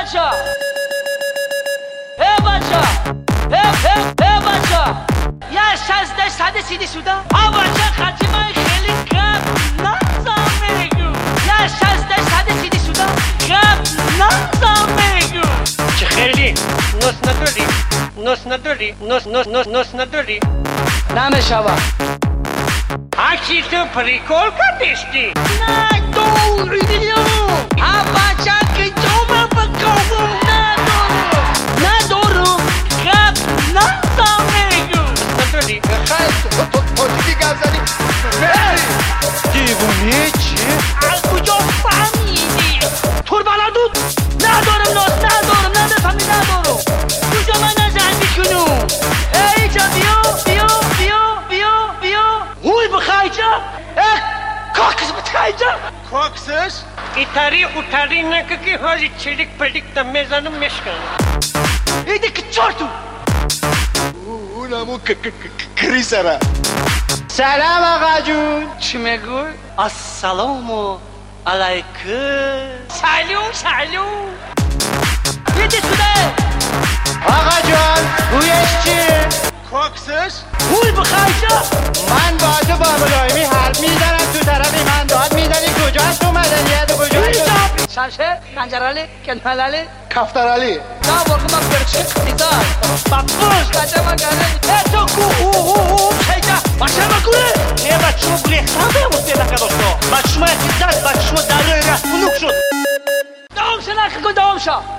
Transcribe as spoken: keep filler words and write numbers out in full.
بچه ای بچه ای ای ای بچه یه شازده ساده سیدی سودا ها بچه خاتمه خیلی کم نظام میگو یه شازده ساده سیدی سودا کم نظام میگو چه خیلی نوس نداری نوس نداری نوس نوس نوس نوس نداری نمیشوه هرچی تو پریکول کردیستی نه دوریم ها بچه که تو من بکنم ندارم ندارم کم نظام میگو نداری خیلی تو تو دیگه گپ زدی دیوونه چی؟ از کجا فهمیدی؟ تور بلدود؟ ندارم ناز ندارم نمیفهمی ندارم کجا من نزن میکنم ای جا بیا بیا بیا بیا بیا هوی بخیجه اه کاکس بتخیجه کاکسش؟ ایتاری اوتاری نکه که حالی چلیک پلیک دم میزنم میشکنم ایده که چارتو اونمون کریسره سلام آقا جون چی میگوی؟ السلام علیکم سلام سلام ایده سوده آقا جان بویش چیه؟ کاکسش؟ هوی بخیجه من با تو با ملایمی حرف میزنم تو طرفی من داد میزنی کجاست تو مدنیت کجاست تو؟ شمشه کنجرالی کنملالی کفترالی دا ورقما برچه قتیزار بابوش کجا ما گره ای تو کو او او او شیجا باشه بکنه نه بچه ما بلیختان به اموزه لکه داشتا بچه ما اکیزد بچه ما در روی رفت بلوک شد دوام شنک کن دوام شا